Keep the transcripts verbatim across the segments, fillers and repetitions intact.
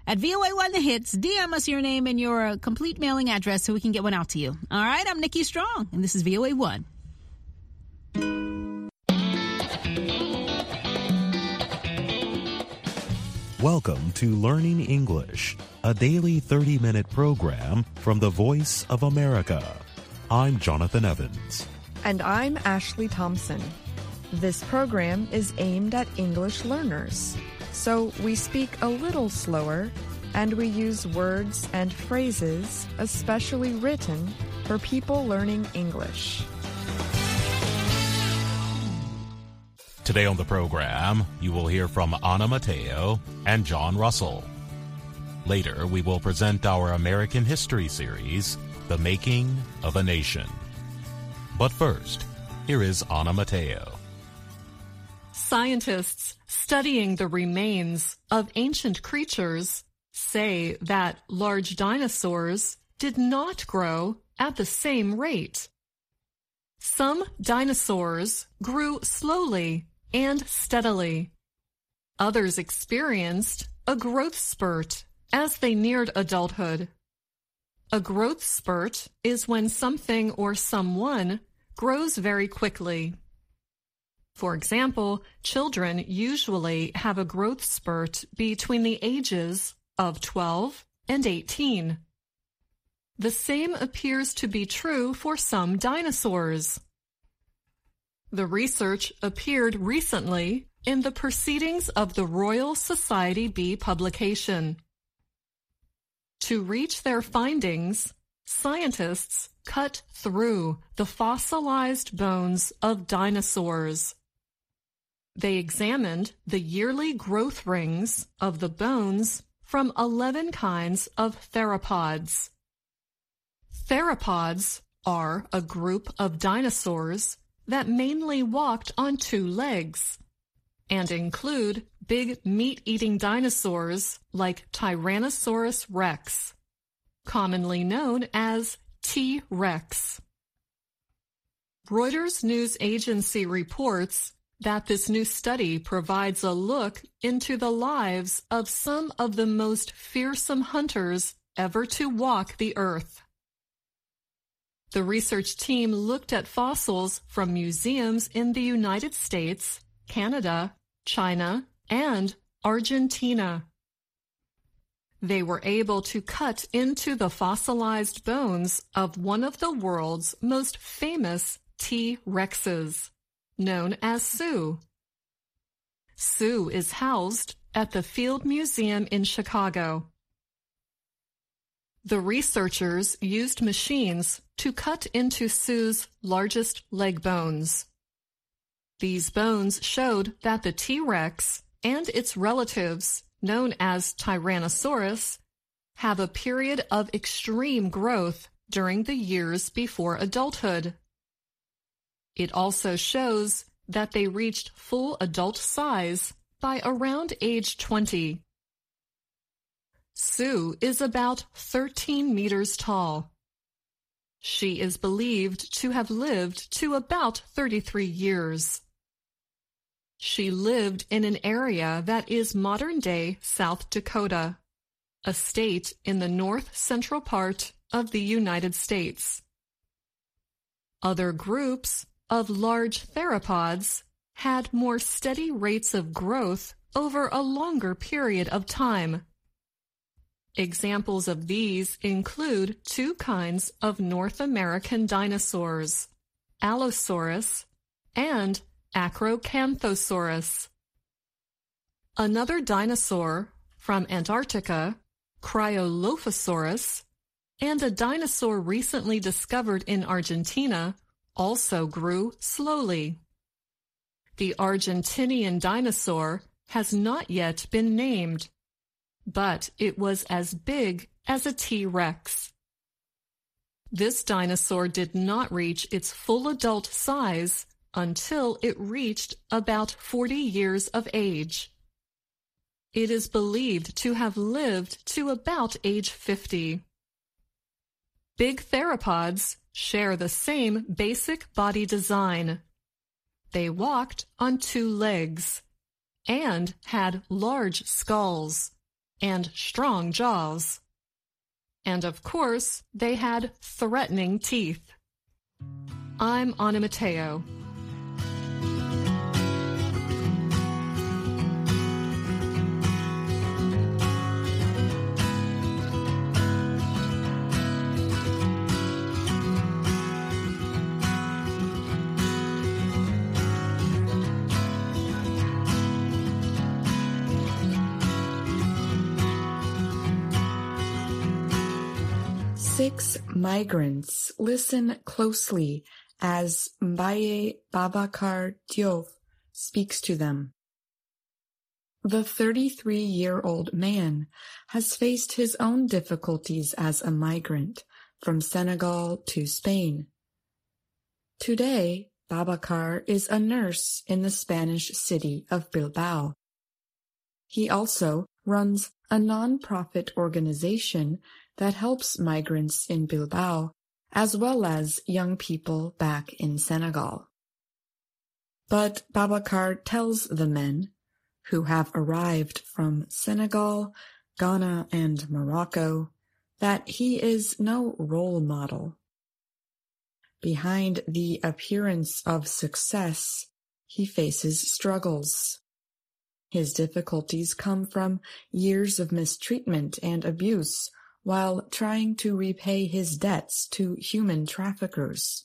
At V O A one The Hits, D M us your name and your uh, complete mailing address so we can get one out to you. All right, I'm Nikki Strong, and this is V O A one. Welcome to Learning English, a daily thirty-minute program from the Voice of America. I'm Jonathan Evans. And I'm Ashley Thompson. This program is aimed at English learners, so we speak a little slower and we use words and phrases especially written for people learning English. Today on the program, you will hear from Anna Mateo and John Russell. Later, we will present our American History series, The Making of a Nation. But first, here is Anna Mateo. Scientists studying the remains of ancient creatures say that large dinosaurs did not grow at the same rate. Some dinosaurs grew slowly and steadily. Others experienced a growth spurt as they neared adulthood. A growth spurt is when something or someone grows very quickly. For example, children usually have a growth spurt between the ages of twelve and eighteen. The same appears to be true for some dinosaurs. The research appeared recently in the Proceedings of the Royal Society B publication. To reach their findings, scientists cut through the fossilized bones of dinosaurs. They examined the yearly growth rings of the bones from eleven kinds of theropods. Theropods are a group of dinosaurs that mainly walked on two legs and include big meat-eating dinosaurs like Tyrannosaurus rex, commonly known as T Rex. Reuters news agency reports that this new study provides a look into the lives of some of the most fearsome hunters ever to walk the earth. The research team looked at fossils from museums in the United States, Canada, China, and Argentina. They were able to cut into the fossilized bones of one of the world's most famous T Rexes, known as Sue. Sue is housed at the Field Museum in Chicago. The researchers used machines to cut into Sue's largest leg bones. These bones showed that the T Rex and its relatives, known as Tyrannosaurus, have a period of extreme growth during the years before adulthood. It also shows that they reached full adult size by around age twenty. Sue is about thirteen meters tall. She is believed to have lived to about thirty-three years. She lived in an area that is modern-day South Dakota, a state in the north-central part of the United States. Other groups of large theropods had more steady rates of growth over a longer period of time. Examples of these include two kinds of North American dinosaurs, Allosaurus and Acrocanthosaurus. Another dinosaur from Antarctica, Cryolophosaurus, and a dinosaur recently discovered in Argentina also grew slowly. The Argentinian dinosaur has not yet been named, but it was as big as a T Rex. This dinosaur did not reach its full adult size until it reached about forty years of age. It is believed to have lived to about age fifty. Big theropods share the same basic body design. They walked on two legs and had large skulls, and strong jaws. And of course, they had threatening teeth. I'm Ana Mateo. Six migrants listen closely as Mbaye Babacar Diop speaks to them. The thirty-three-year-old man has faced his own difficulties as a migrant from Senegal to Spain. Today, Babacar is a nurse in the Spanish city of Bilbao. He also runs a non-profit organization that helps migrants in Bilbao, as well as young people back in Senegal. But Babacar tells the men, who have arrived from Senegal, Ghana, and Morocco, that he is no role model. Behind the appearance of success, he faces struggles. His difficulties come from years of mistreatment and abuse, while trying to repay his debts to human traffickers.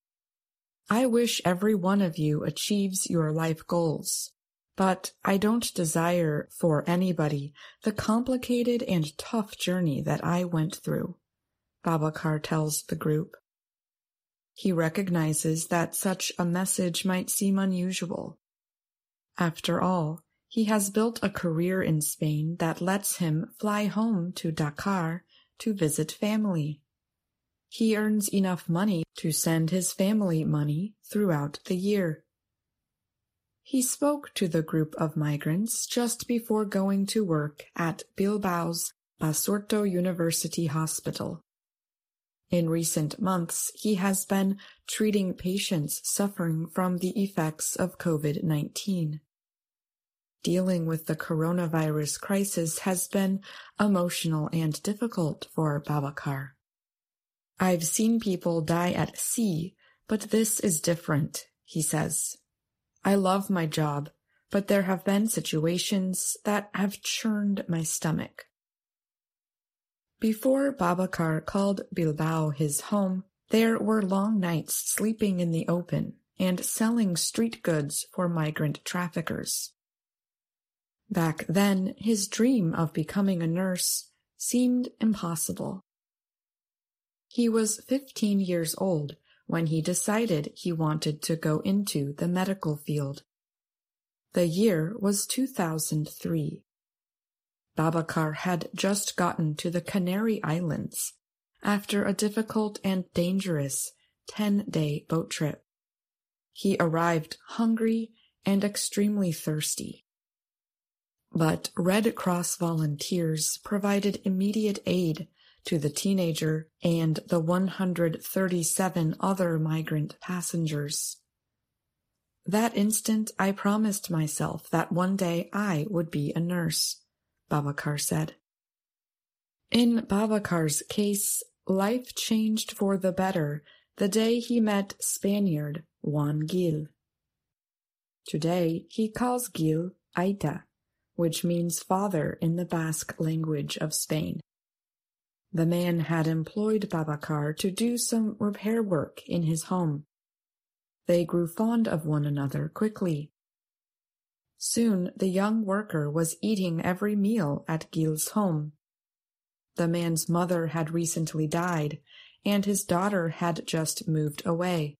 I wish every one of you achieves your life goals, but I don't desire for anybody the complicated and tough journey that I went through, Babacar tells the group. He recognizes that such a message might seem unusual. After all, he has built a career in Spain that lets him fly home to Dakar to visit family. He earns enough money to send his family money throughout the year. He spoke to the group of migrants just before going to work at Bilbao's Basurto University Hospital. In recent months, he has been treating patients suffering from the effects of COVID nineteen. Dealing with the coronavirus crisis has been emotional and difficult for Babacar. I've seen people die at sea, but this is different, he says. I love my job, but there have been situations that have churned my stomach. Before Babacar called Bilbao his home, there were long nights sleeping in the open and selling street goods for migrant traffickers. Back then, his dream of becoming a nurse seemed impossible. He was fifteen years old when he decided he wanted to go into the medical field. The year was two thousand three. Babacar had just gotten to the Canary Islands after a difficult and dangerous ten-day boat trip. He arrived hungry and extremely thirsty. But Red Cross volunteers provided immediate aid to the teenager and the one hundred thirty-seven other migrant passengers. That instant, I promised myself that one day I would be a nurse, Babacar said. In Babacar's case, life changed for the better the day he met Spaniard Juan Gil. Today, he calls Gil Aita, which means father in the Basque language of Spain. The man had employed Babacar to do some repair work in his home. They grew fond of one another quickly. Soon the young worker was eating every meal at Gil's home. The man's mother had recently died, and his daughter had just moved away.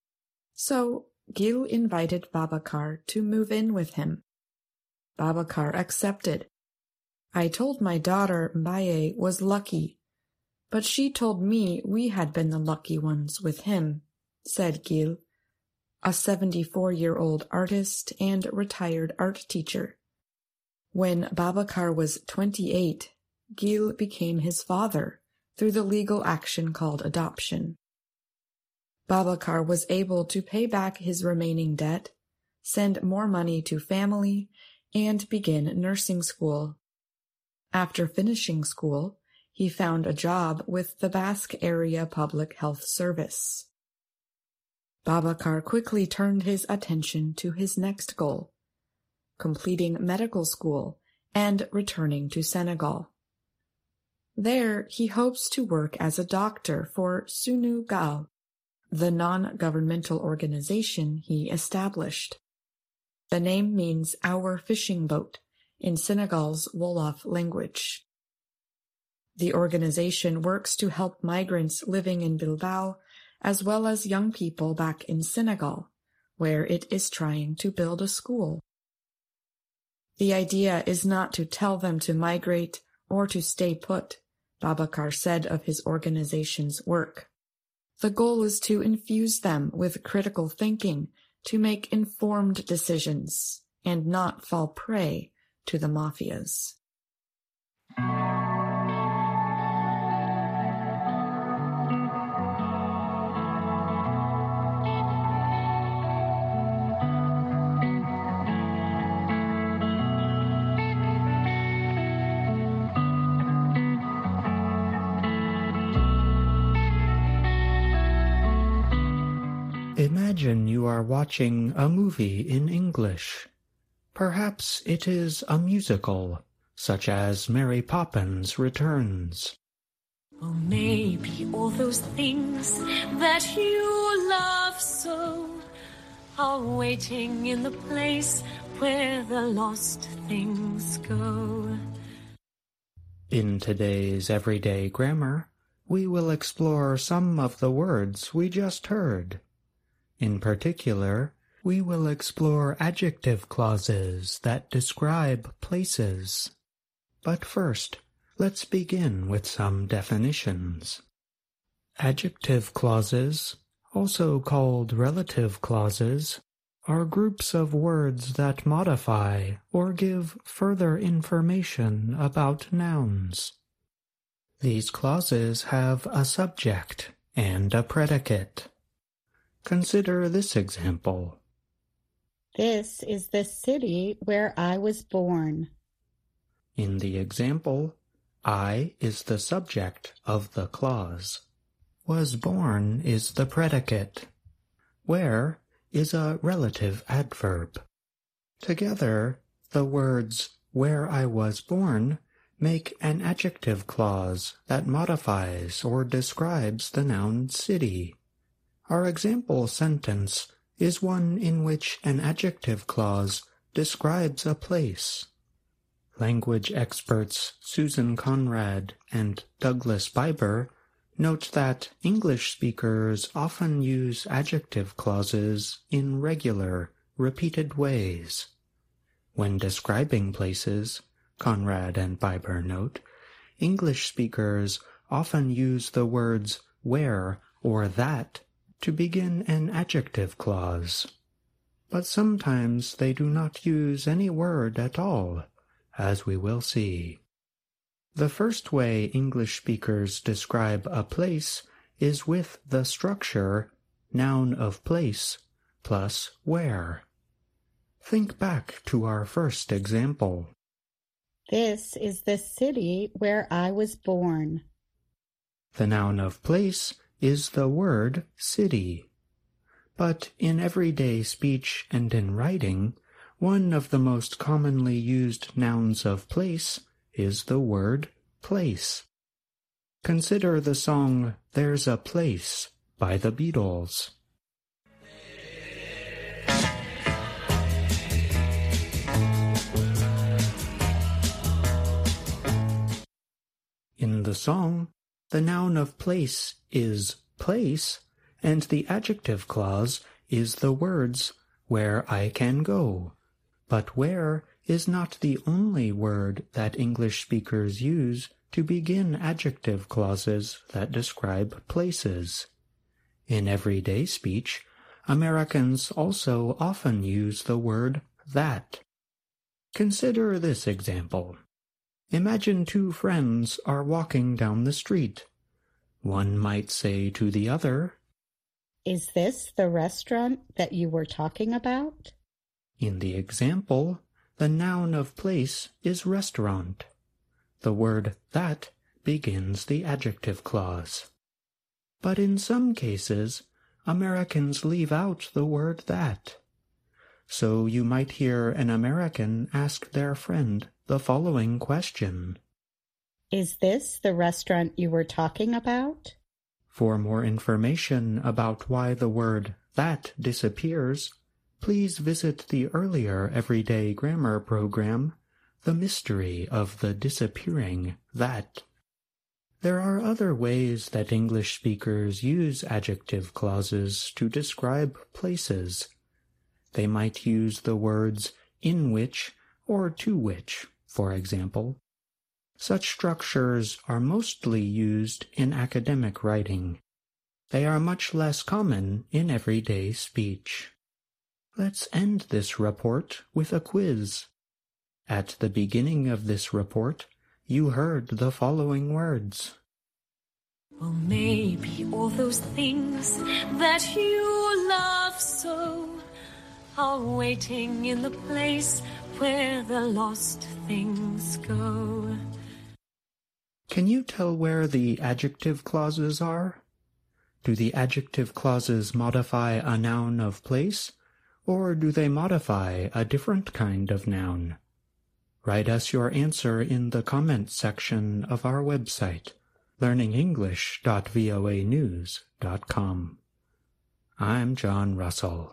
So Gil invited Babacar to move in with him. Babacar accepted. I told my daughter Mbaye was lucky, but she told me we had been the lucky ones with him, said Gil, a seventy-four-year-old artist and retired art teacher. When Babacar was twenty-eight, Gil became his father through the legal action called adoption. Babacar was able to pay back his remaining debt, send more money to family, and begin nursing school. After finishing school, he found a job with the Basque Area Public Health Service. Babacar quickly turned his attention to his next goal, completing medical school and returning to Senegal. There, he hopes to work as a doctor for Sunu Gaal, the non-governmental organization he established. The name means our fishing boat in Senegal's Wolof language. The organization works to help migrants living in Bilbao as well as young people back in Senegal, where it is trying to build a school. The idea is not to tell them to migrate or to stay put, Babacar said of his organization's work. The goal is to infuse them with critical thinking to make informed decisions and not fall prey to the mafias. Imagine you are watching a movie in English. Perhaps it is a musical, such as Mary Poppins Returns. Or maybe all those things that you love so are waiting in the place where the lost things go. In today's Everyday Grammar, we will explore some of the words we just heard. In particular, we will explore adjective clauses that describe places. But first, let's begin with some definitions. Adjective clauses, also called relative clauses, are groups of words that modify or give further information about nouns. These clauses have a subject and a predicate. Consider this example. This is the city where I was born. In the example, I is the subject of the clause. Was born is the predicate. Where is a relative adverb. Together, the words where I was born make an adjective clause that modifies or describes the noun city. Our example sentence is one in which an adjective clause describes a place. Language experts Susan Conrad and Douglas Biber note that English speakers often use adjective clauses in regular, repeated ways. When describing places, Conrad and Biber note, English speakers often use the words where or that to begin an adjective clause. But sometimes they do not use any word at all, as we will see. The first way English speakers describe a place is with the structure noun of place plus where. Think back to our first example. This is the city where I was born. The noun of place is the word city. But in everyday speech and in writing, one of the most commonly used nouns of place is the word place. Consider the song There's a Place by the Beatles. In the song, the noun of place is place, and the adjective clause is the words where I can go. But where is not the only word that English speakers use to begin adjective clauses that describe places. In everyday speech, Americans also often use the word that. Consider this example. Imagine two friends are walking down the street. One might say to the other, "Is this the restaurant that you were talking about?" In the example, the noun of place is restaurant. the word that begins the adjective clause. But in some cases, Americans leave out the word that. So you might hear an American ask their friend the following question. Is this the restaurant you were talking about? For more information about why the word that disappears, please visit the earlier Everyday Grammar program, The Mystery of the Disappearing That. There are other ways that English speakers use adjective clauses to describe places. They might use the words in which or to which, for example. Such structures are mostly used in academic writing. They are much less common in everyday speech. Let's end this report with a quiz. At the beginning of this report, you heard the following words. Well, maybe all those things that you love so are waiting in the place where the lost things go. Can you tell where the adjective clauses are? Do the adjective clauses modify a noun of place, or do they modify a different kind of noun? Write us your answer in the comments section of our website, learning english dot voa news dot com. I'm John Russell.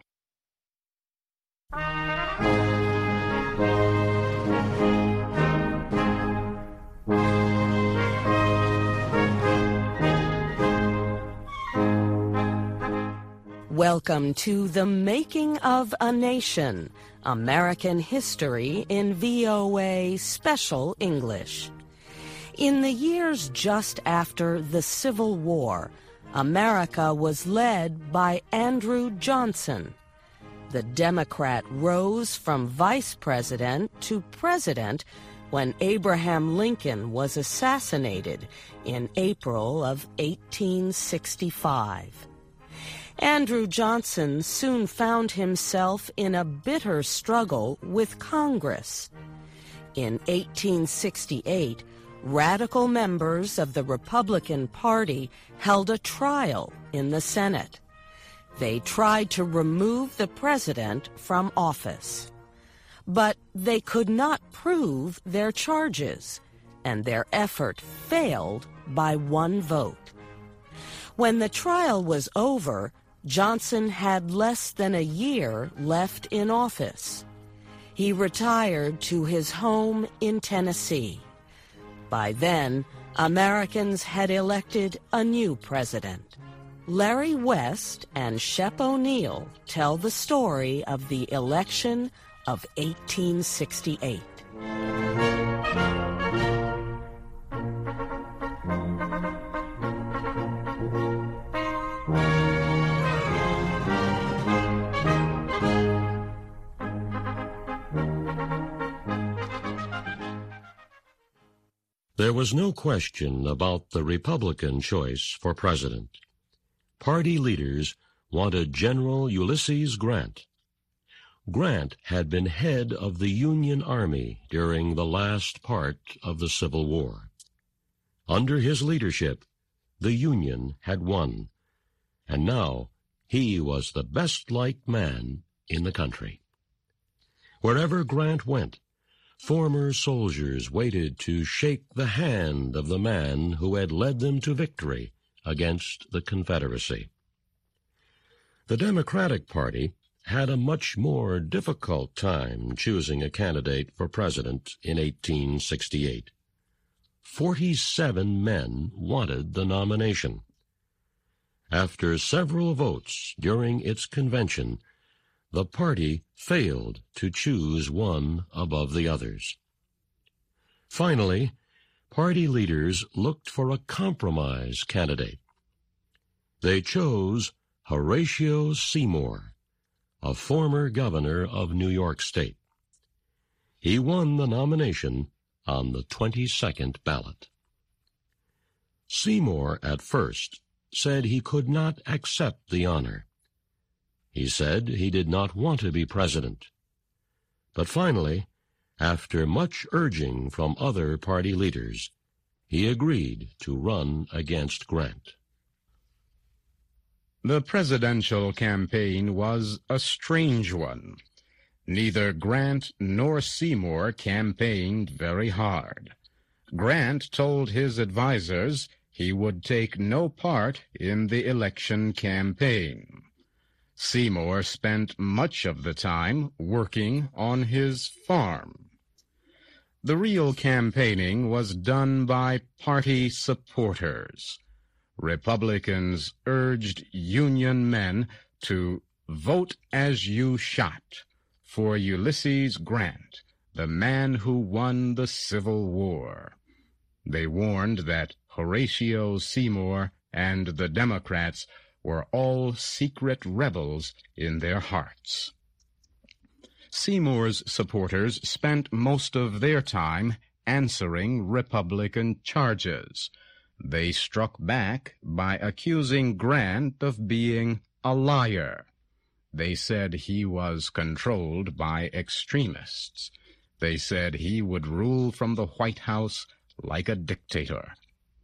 Welcome to The Making of a Nation, American History in V O A Special English. In the years just after the Civil War, America was led by Andrew Johnson. The Democrat rose from vice president to president when Abraham Lincoln was assassinated in April of eighteen sixty-five. Andrew Johnson soon found himself in a bitter struggle with Congress. In eighteen sixty-eight, radical members of the Republican Party held a trial in the Senate. They tried to remove the president from office. But they could not prove their charges, and their effort failed by one vote. When the trial was over, Johnson had less than a year left in office. He retired to his home in Tennessee. By then, Americans had elected a new president. Larry West and Shep O'Neill tell the story of the election of eighteen sixty-eight. There was no question about the Republican choice for president. Party leaders wanted General Ulysses Grant. Grant had been head of the Union Army during the last part of the Civil War. Under his leadership, the Union had won, and now he was the best-liked man in the country. Wherever Grant went, former soldiers waited to shake the hand of the man who had led them to victory against the Confederacy. The Democratic Party had a much more difficult time choosing a candidate for president in eighteen sixty-eight. Forty-seven men wanted the nomination. After several votes during its convention, the party failed to choose one above the others. Finally, party leaders looked for a compromise candidate. They chose Horatio Seymour, a former governor of New York State. He won the nomination on the twenty-second ballot. Seymour, at first, said he could not accept the honor. He said he did not want to be president. But finally, After much urging from other party leaders, he agreed to run against Grant. The presidential campaign was a strange one. Neither Grant nor Seymour campaigned very hard. Grant told his advisers he would take no part in the election campaign. Seymour spent much of the time working on his farm. The real campaigning was done by party supporters. Republicans urged Union men to vote as you shot for Ulysses Grant, the man who won the Civil War. They warned that Horatio Seymour and the Democrats were all secret rebels in their hearts. Seymour's supporters spent most of their time answering Republican charges. They struck back by accusing Grant of being a liar. They said he was controlled by extremists. They said he would rule from the White House like a dictator.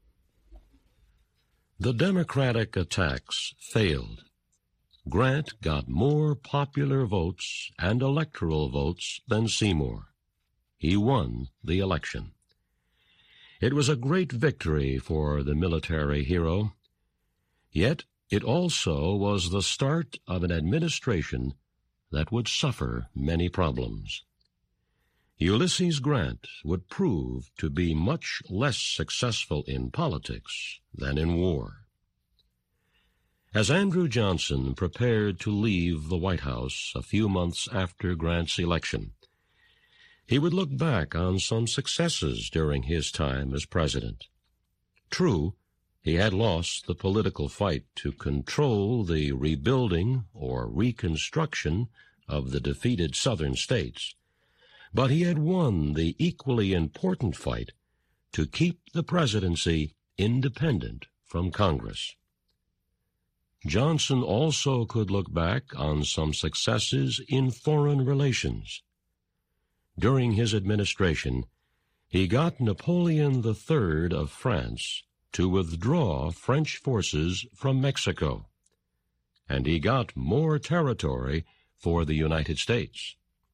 The Democratic attacks failed. Grant got more popular votes and electoral votes than Seymour. He won the election. It was a great victory for the military hero. Yet it also was the start of an administration that would suffer many problems. Ulysses Grant would prove to be much less successful in politics than in war. As Andrew Johnson prepared to leave the White House a few months after Grant's election, he would look back on some successes during his time as president. True, he had lost the political fight to control the rebuilding or reconstruction of the defeated southern states, but he had won the equally important fight to keep the presidency independent from Congress. Johnson also could look back on some successes in foreign relations. During his administration, he got Napoleon the Third of France to withdraw French forces from Mexico, and he got more territory for the United States.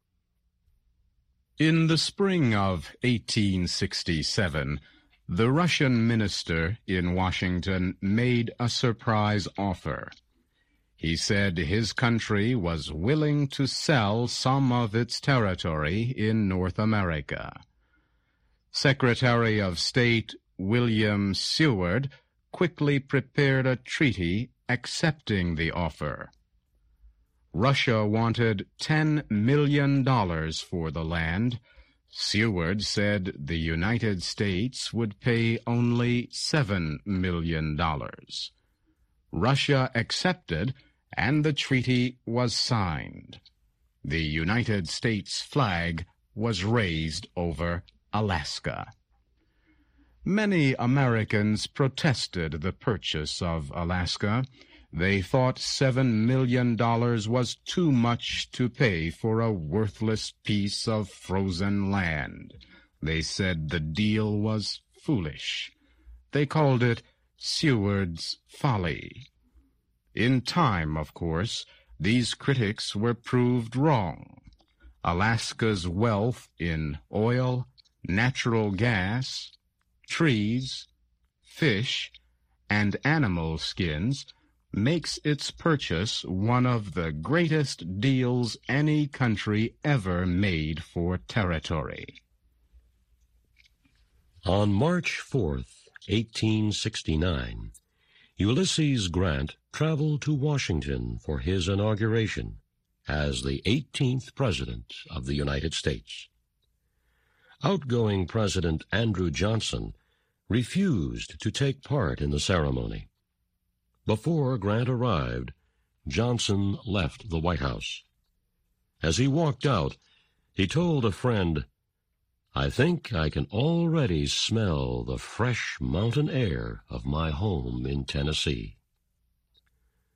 In the spring of eighteen sixty-seven, the Russian minister in Washington made a surprise offer. He said his country was willing to sell some of its territory in North America. Secretary of State William Seward quickly prepared a treaty accepting the offer. Russia wanted ten million dollars for the land. Seward said the United States would pay only seven million dollars. Russia accepted, and the treaty was signed. The United States flag was raised over Alaska. Many Americans protested the purchase of Alaska. They thought seven million dollars was too much to pay for a worthless piece of frozen land. They said the deal was foolish. They called it Seward's folly. In time, of course, these critics were proved wrong. Alaska's wealth in oil, natural gas, trees, fish, and animal skins makes its purchase one of the greatest deals any country ever made for territory. On March fourth, eighteen sixty-nine, Ulysses Grant traveled to Washington for his inauguration as the eighteenth President of the United States. Outgoing President Andrew Johnson refused to take part in the ceremony. Before Grant arrived, Johnson left the White House. As he walked out, he told a friend, "I think I can already smell the fresh mountain air of my home in Tennessee."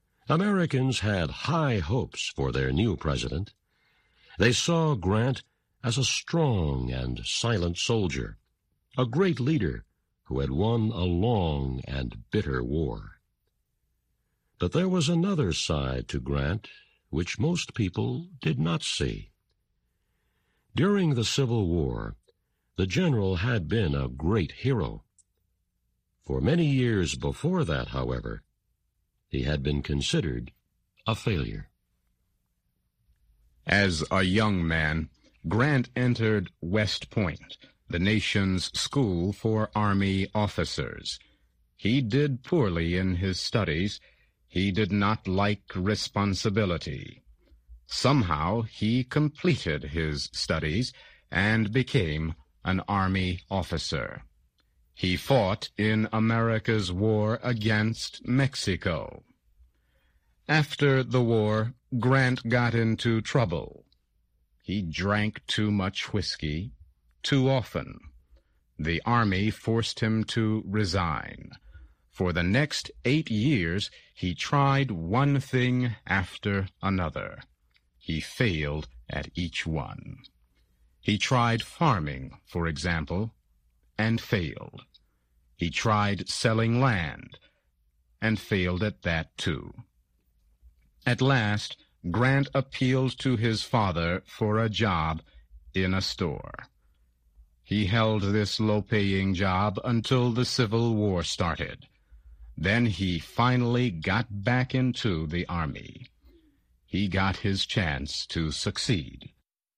Americans had high hopes for their new president. They saw Grant as a strong and silent soldier, a great leader who had won a long and bitter war. But there was another side to Grant which most people did not see. During the Civil War, the general had been a great hero. For many years before that, however, he had been considered a failure. As a young man, Grant entered West Point, the nation's school for Army officers. He did poorly in his studies. He did not like responsibility. Somehow he completed his studies and became an Army officer. He fought in America's war against Mexico. After the war, Grant got into trouble. He drank too much whiskey, too often. The Army forced him to resign. For the next eight years, he tried one thing after another. He failed at each one. He tried farming, for example, and failed. He tried selling land, and failed at that too. At last, Grant appealed to his father for a job in a store. He held this low-paying job until the Civil War started. Then he finally got back into the Army. He got his chance to succeed.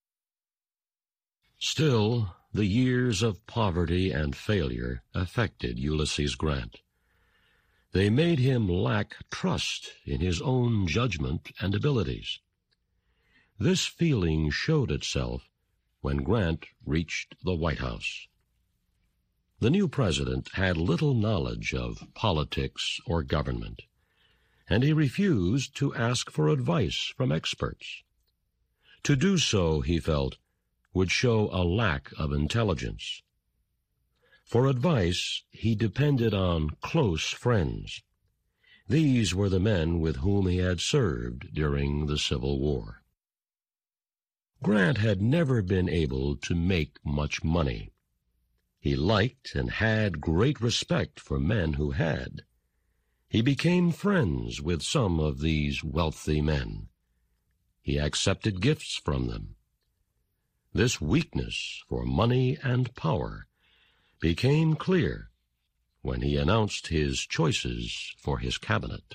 Still, the years of poverty and failure affected Ulysses Grant. They made him lack trust in his own judgment and abilities. This feeling showed itself when Grant reached the White House. The new president had little knowledge of politics or government, and he refused to ask for advice from experts. To do so, he felt, would show a lack of intelligence. For advice, he depended on close friends. These were the men with whom he had served during the Civil War. Grant had never been able to make much money. He liked and had great respect for men who had. He became friends with some of these wealthy men. He accepted gifts from them. This weakness for money and power became clear when he announced his choices for his cabinet.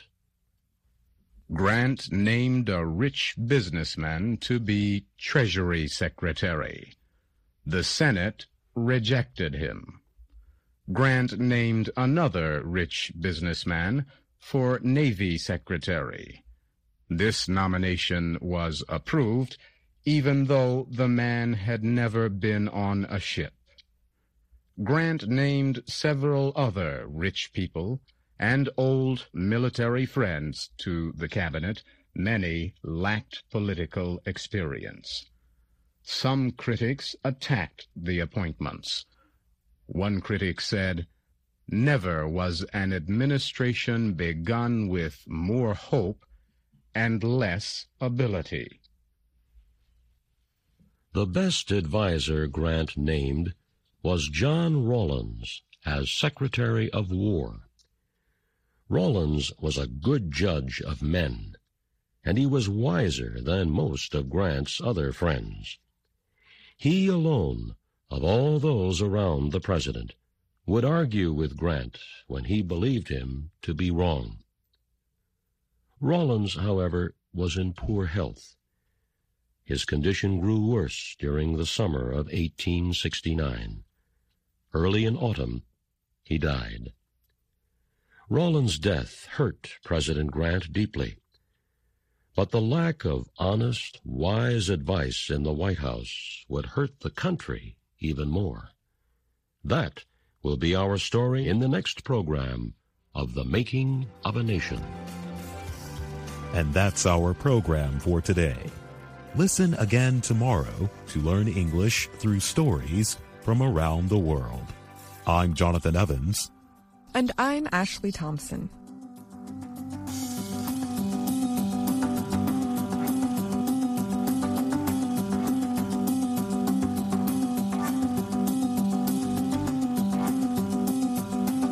Grant named a rich businessman to be Treasury Secretary. The Senate rejected him. Grant named another rich businessman for Navy Secretary. This nomination was approved, even though the man had never been on a ship. Grant named several other rich people and old military friends to the cabinet. Many lacked political experience. Some critics attacked the appointments. One critic said, "Never was an administration begun with more hope and less ability." The best adviser Grant named was John Rawlins as Secretary of War. Rawlins was a good judge of men, and he was wiser than most of Grant's other friends. He alone, of all those around the president, would argue with Grant when he believed him to be wrong. Rawlins, however, was in poor health. His condition grew worse during the summer of eighteen sixty-nine. Early in autumn, he died. Rawlins' death hurt President Grant deeply, but the lack of honest, wise advice in the White House would hurt the country even more. That will be our story in the next program of The Making of a Nation. And that's our program for today. Listen again tomorrow to learn English through stories from around the world. I'm Jonathan Evans. And I'm Ashley Thompson.